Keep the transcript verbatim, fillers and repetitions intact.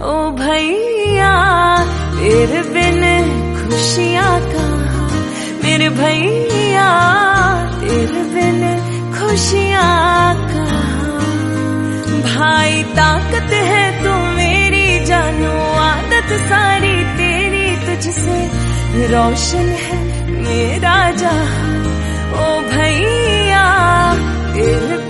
ओ भैया तेरे बिन खुशियाँ कहाँ, मेरे भैया तेरे बिन खुशियाँ कहाँ। भाई ताकत है तू मेरी जानू, आदत सारी तेरी तुझसे रोशन है मेरा जहां। ओ भैया तेरे